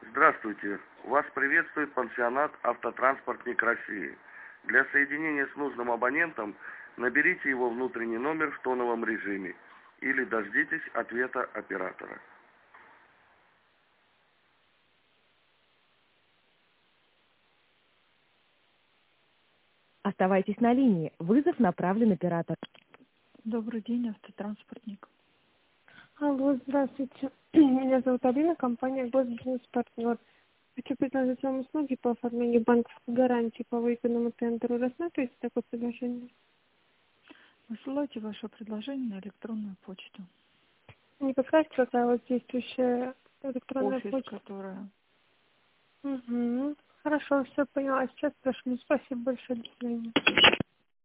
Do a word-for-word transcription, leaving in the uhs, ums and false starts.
Здравствуйте. Вас приветствует пансионат «Автотранспортник России». Для соединения с нужным абонентом наберите его внутренний номер в тоновом режиме или дождитесь ответа оператора. Оставайтесь на линии. Вызов направлен оператор. Добрый день, автотранспортник. Алло, здравствуйте. Меня зовут Алина, компания «Госбизнес-партнер». Хочу предложить вам услуги по оформлению банковской гарантии по выигранному тендеру. Рассматриваете такое предложение? Высылайте ваше предложение на электронную почту. Не подскажете, какая у вас действующая электронная Офис, почта? которая... Угу. Хорошо, все поняла. Сейчас прошу. Спасибо большое. До свидания.